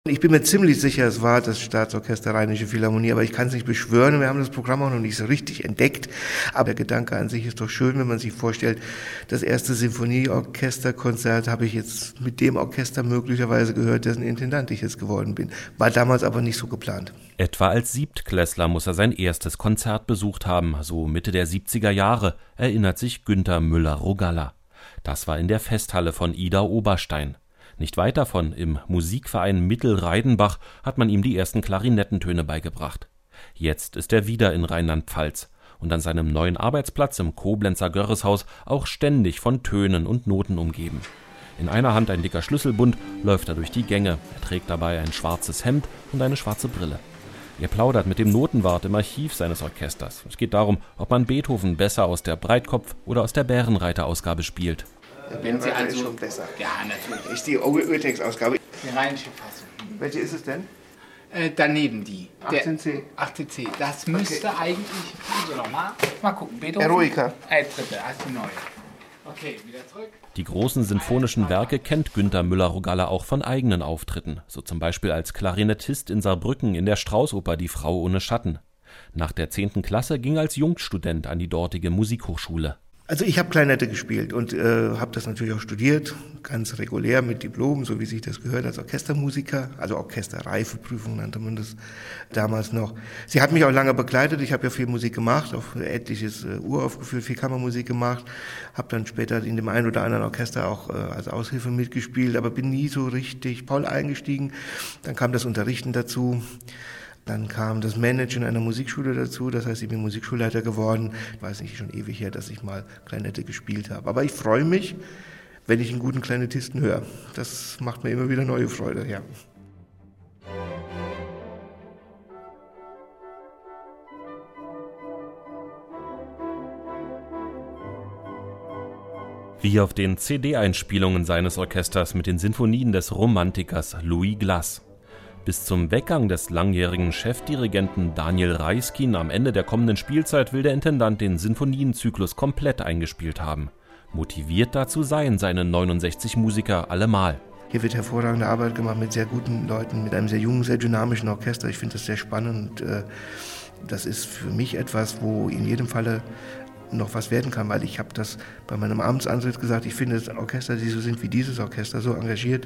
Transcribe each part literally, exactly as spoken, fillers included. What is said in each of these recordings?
Ich bin mir ziemlich sicher, es war das Staatsorchester Rheinische Philharmonie, aber ich kann es nicht beschwören. Wir haben das Programm auch noch nicht so richtig entdeckt. Aber der Gedanke an sich ist doch schön, wenn man sich vorstellt, das erste Sinfonieorchesterkonzert habe ich jetzt mit dem Orchester möglicherweise gehört, dessen Intendant ich jetzt geworden bin. War damals aber nicht so geplant. Etwa als Siebtklässler muss er sein erstes Konzert besucht haben, so Mitte der siebziger Jahre, erinnert sich Günter Müller-Rogalla. Das war in der Festhalle von Ida Oberstein. Nicht weit davon, im Musikverein Mittelreidenbach, hat man ihm die ersten Klarinettentöne beigebracht. Jetzt ist er wieder in Rheinland-Pfalz und an seinem neuen Arbeitsplatz im Koblenzer Görreshaus auch ständig von Tönen und Noten umgeben. In einer Hand ein dicker Schlüsselbund, läuft er durch die Gänge. Er trägt dabei ein schwarzes Hemd und eine schwarze Brille. Er plaudert mit dem Notenwart im Archiv seines Orchesters. Es geht darum, ob man Beethoven besser aus der Breitkopf- oder aus der Bärenreiter-Ausgabe spielt. Wenn Sie also, ist schon besser. Ja, natürlich. Ist die Urtext-Ausgabe. Die rheinische Fassung. Welche ist es denn? Äh, daneben die. achtzehn C. achtzehn C. Das müsste okay. eigentlich. Also nochmal. Mal gucken. Beethoven. Eroica. Äh, dritte. Das ist die neue. Okay, wieder zurück. Die großen sinfonischen Werke kennt Günter Müller-Rogalla auch von eigenen Auftritten. So zum Beispiel als Klarinettist in Saarbrücken in der Straußoper Die Frau ohne Schatten. Nach der zehnten Klasse ging er als Jungstudent an die dortige Musikhochschule. Also ich habe Klarinette gespielt und äh, habe das natürlich auch studiert, ganz regulär mit Diplom, so wie sich das gehört, als Orchestermusiker, also Orchesterreifeprüfung nannte man das damals noch. Sie hat mich auch lange begleitet, ich habe ja viel Musik gemacht, auch etliches äh, uraufgeführt, viel Kammermusik gemacht, habe dann später in dem einen oder anderen Orchester auch äh, als Aushilfe mitgespielt, aber bin nie so richtig voll eingestiegen. Dann kam das Unterrichten dazu. Dann kam das Managen einer Musikschule dazu, das heißt, ich bin Musikschulleiter geworden. Ich weiß nicht, schon ewig her, dass ich mal Klarinette gespielt habe. Aber ich freue mich, wenn ich einen guten Klarinettisten höre. Das macht mir immer wieder neue Freude, ja. Wie auf den C D-Einspielungen seines Orchesters mit den Sinfonien des Romantikers Louis Glass. Bis zum Weggang des langjährigen Chefdirigenten Daniel Raiskin am Ende der kommenden Spielzeit will der Intendant den Sinfonienzyklus komplett eingespielt haben. Motiviert dazu seien seine neunundsechzig Musiker allemal. Hier wird hervorragende Arbeit gemacht mit sehr guten Leuten, mit einem sehr jungen, sehr dynamischen Orchester. Ich finde das sehr spannend. Das ist für mich etwas, wo in jedem Falle noch was werden kann, weil ich habe das bei meinem Amtsantritt gesagt, ich finde das Orchester, die so sind wie dieses Orchester, so engagiert,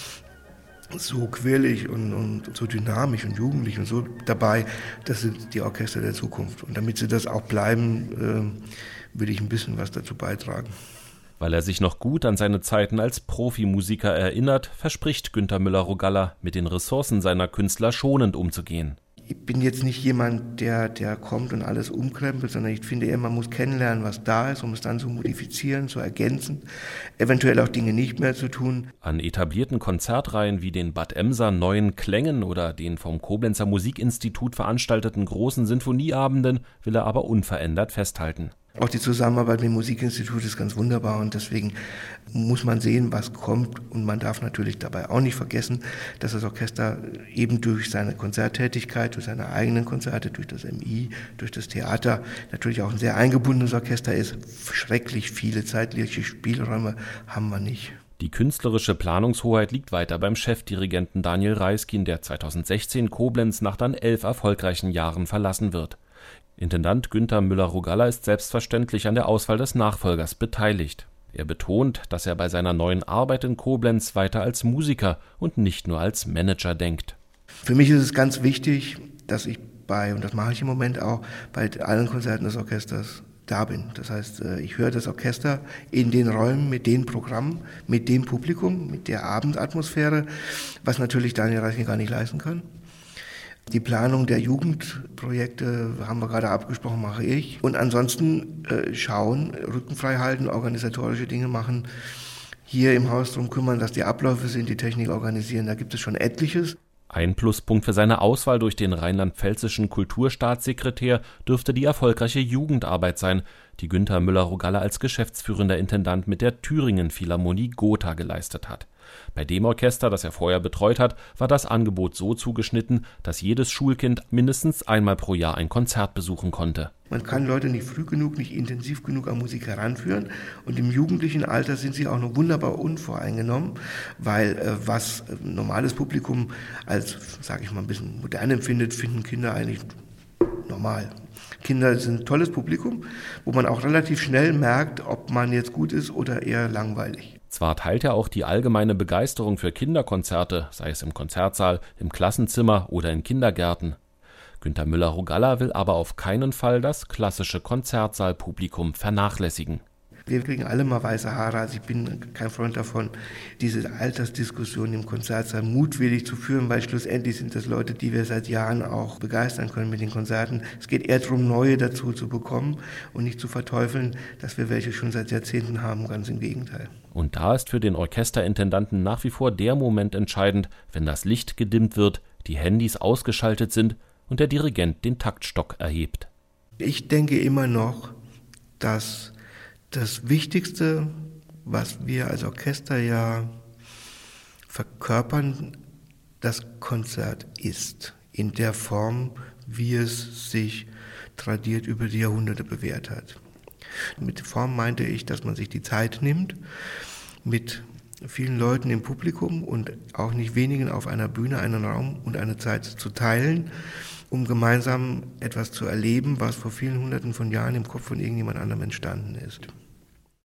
so quirlig und, und so dynamisch und jugendlich und so dabei, das sind die Orchester der Zukunft. Und damit sie das auch bleiben, äh, will ich ein bisschen was dazu beitragen. Weil er sich noch gut an seine Zeiten als Profimusiker erinnert, verspricht Günter Müller-Rogalla, mit den Ressourcen seiner Künstler schonend umzugehen. Ich bin jetzt nicht jemand, der, der kommt und alles umkrempelt, sondern ich finde eher, man muss kennenlernen, was da ist, um es dann zu modifizieren, zu ergänzen, eventuell auch Dinge nicht mehr zu tun. An etablierten Konzertreihen wie den Bad Emser Neuen Klängen oder den vom Koblenzer Musikinstitut veranstalteten großen Sinfonieabenden will er aber unverändert festhalten. Auch die Zusammenarbeit mit dem Musikinstitut ist ganz wunderbar und deswegen muss man sehen, was kommt. Und man darf natürlich dabei auch nicht vergessen, dass das Orchester eben durch seine Konzerttätigkeit, durch seine eigenen Konzerte, durch das M I, durch das Theater natürlich auch ein sehr eingebundenes Orchester ist. Schrecklich viele zeitliche Spielräume haben wir nicht. Die künstlerische Planungshoheit liegt weiter beim Chefdirigenten Daniel Raiskin, der zweitausendsechzehn Koblenz nach dann elf erfolgreichen Jahren verlassen wird. Intendant Günter Müller-Rogalla ist selbstverständlich an der Auswahl des Nachfolgers beteiligt. Er betont, dass er bei seiner neuen Arbeit in Koblenz weiter als Musiker und nicht nur als Manager denkt. Für mich ist es ganz wichtig, dass ich bei, und das mache ich im Moment auch, bei allen Konzerten des Orchesters da bin. Das heißt, ich höre das Orchester in den Räumen mit den Programmen, mit dem Publikum, mit der Abendatmosphäre, was natürlich Daniel Raiskin gar nicht leisten kann. Die Planung der Jugendprojekte haben wir gerade abgesprochen, mache ich. Und ansonsten äh, schauen, Rücken frei halten, organisatorische Dinge machen, hier im Haus drum kümmern, dass die Abläufe sind, die Technik organisieren, da gibt es schon etliches. Ein Pluspunkt für seine Auswahl durch den rheinland-pfälzischen Kulturstaatssekretär dürfte die erfolgreiche Jugendarbeit sein, die Günter Müller-Rogalla als geschäftsführender Intendant mit der Thüringen Philharmonie Gotha geleistet hat. Bei dem Orchester, das er vorher betreut hat, war das Angebot so zugeschnitten, dass jedes Schulkind mindestens einmal pro Jahr ein Konzert besuchen konnte. Man kann Leute nicht früh genug, nicht intensiv genug an Musik heranführen und im jugendlichen Alter sind sie auch noch wunderbar unvoreingenommen, weil äh, was äh, normales Publikum als, sage ich mal, ein bisschen modern empfindet, finden Kinder eigentlich normal. Kinder sind ein tolles Publikum, wo man auch relativ schnell merkt, ob man jetzt gut ist oder eher langweilig. Zwar teilt er auch die allgemeine Begeisterung für Kinderkonzerte, sei es im Konzertsaal, im Klassenzimmer oder in Kindergärten. Günter Müller-Rogalla will aber auf keinen Fall das klassische Konzertsaalpublikum vernachlässigen. Wir kriegen alle mal weiße Haare, also ich bin kein Freund davon, diese Altersdiskussion im Konzertsaal mutwillig zu führen, weil schlussendlich sind das Leute, die wir seit Jahren auch begeistern können mit den Konzerten. Es geht eher darum, neue dazu zu bekommen und nicht zu verteufeln, dass wir welche schon seit Jahrzehnten haben, ganz im Gegenteil. Und da ist für den Orchesterintendanten nach wie vor der Moment entscheidend, wenn das Licht gedimmt wird, die Handys ausgeschaltet sind und der Dirigent den Taktstock erhebt. Ich denke immer noch, dass das Wichtigste, was wir als Orchester ja verkörpern, das Konzert ist, in der Form, wie es sich tradiert über die Jahrhunderte bewährt hat. Mit Form meinte ich, dass man sich die Zeit nimmt, mit vielen Leuten im Publikum und auch nicht wenigen auf einer Bühne einen Raum und eine Zeit zu teilen, um gemeinsam etwas zu erleben, was vor vielen Hunderten von Jahren im Kopf von irgendjemand anderem entstanden ist.